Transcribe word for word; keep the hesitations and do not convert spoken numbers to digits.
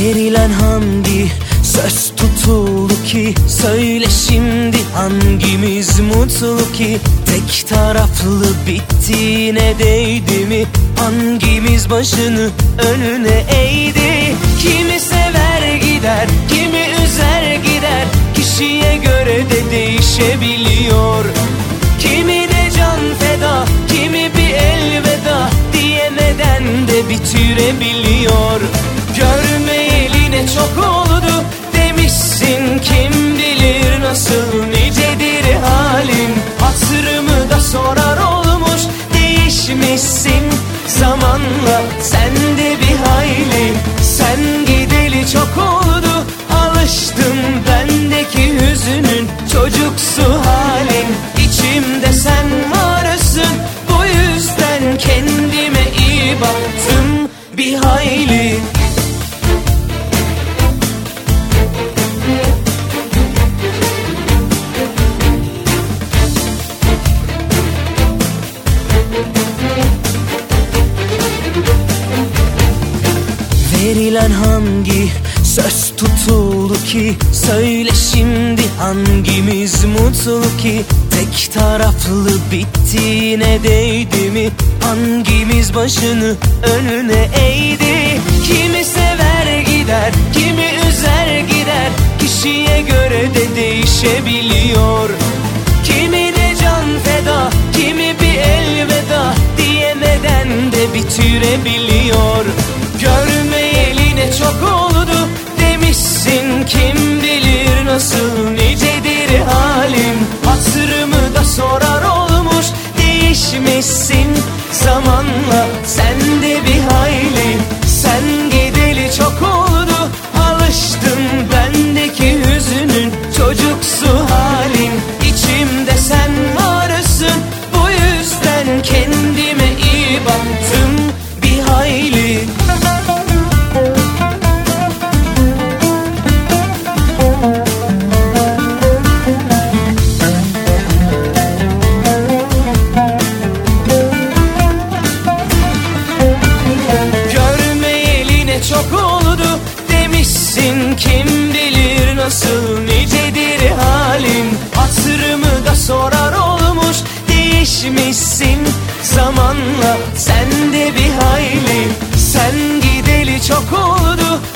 Verilen hangi söz tutuldu ki? Söyle şimdi hangimiz mutlu ki? Tek taraflı bittiğine değdi mi? Hangimiz başını önüne eğdi? Kimi sever gider, kimi üzer gider. Kişiye göre de değişebiliyor. Kimi de can feda, kimi bir elveda diyemeden de bitirebiliyor. Görmeyeli ne çok oldu demişsin, kim bilir nasıl nicedir halin. Hatırımı da sorar olmuş, değişmişsin zamanla sen de bir hayli. Sen gideli çok oldu, alıştım bendeki hüzünün çocuksu halin. İçimde sen varsın, bu yüzden kendime iyi baktım bir hayli. Verilen hangi söz tutuldu ki? Söyle şimdi hangimiz mutlu ki? Tek taraflı bittiğine değdi mi? Hangimiz başını önüne eğdi? Kimi sever gider, kimi üzer gider. Kişiye göre de değişebiliyor. Kimi de can feda, kimi bir elveda diyemeden de bitirebiliyor. Görmeyeli ne çok oldu demişsin, kim bilir nasıl nicedir halim. Hatırımı da sorar olmuş, değişmişsin zamanla sen de bir hayli. Sen gideli çok oldu, alıştım bendeki hüzünün çocuksu halin. İçimde sen varsın, bu yüzden kendime iyi baktım bir hayli. Çok oldu demişsin, kim bilir nasıl nicedir halin. Hatırımı da sorar olmuş, değişmişsin zamanla sen de bir hayli. Sen gideli çok oldu,